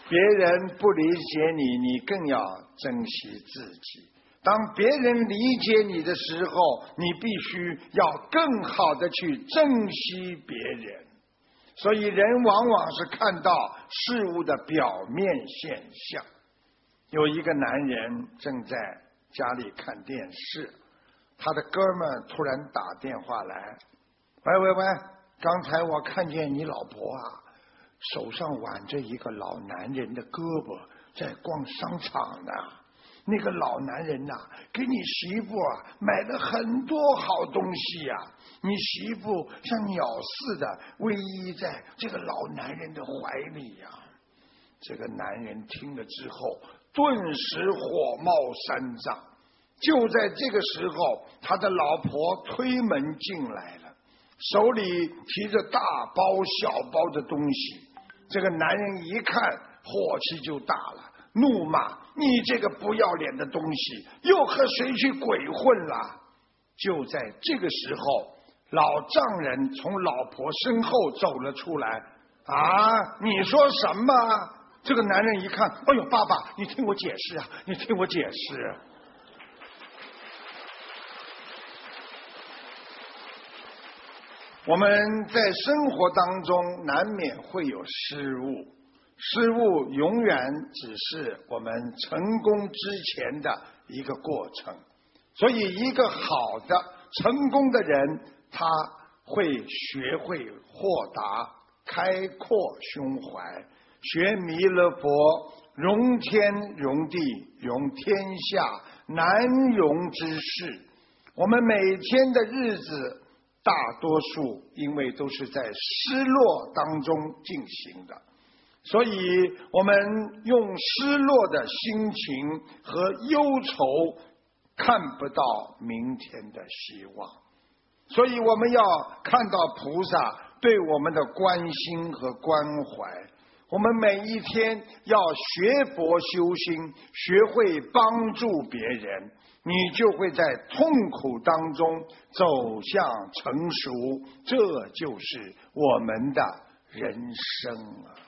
别人不理解你，你更要珍惜自己。当别人理解你的时候，你必须要更好的去珍惜别人。所以人往往是看到事物的表面现象。有一个男人正在家里看电视，他的哥们突然打电话来，喂，刚才我看见你老婆啊，手上挽着一个老男人的胳膊在逛商场呢。那个老男人呐，给你媳妇啊买了很多好东西呀，你媳妇像鸟似的偎依在这个老男人的怀里呀。这个男人听了之后，顿时火冒三丈。就在这个时候，他的老婆推门进来了，手里提着大包小包的东西。这个男人一看，火气就大了，怒骂：你这个不要脸的东西，又和谁去鬼混了？就在这个时候，老丈人从老婆身后走了出来。啊，你说什么？这个男人一看，哎呦，爸爸，你听我解释啊，你听我解释。我们在生活当中难免会有失误，失误永远只是我们成功之前的一个过程。所以一个好的成功的人，他会学会豁达，开阔胸怀，学弥勒佛容天容地容天下难容之事。我们每天的日子大多数因为都是在失落当中进行的，所以我们用失落的心情和忧愁看不到明天的希望。所以我们要看到菩萨对我们的关心和关怀。我们每一天要学佛修心，学会帮助别人，你就会在痛苦当中走向成熟，这就是我们的人生啊。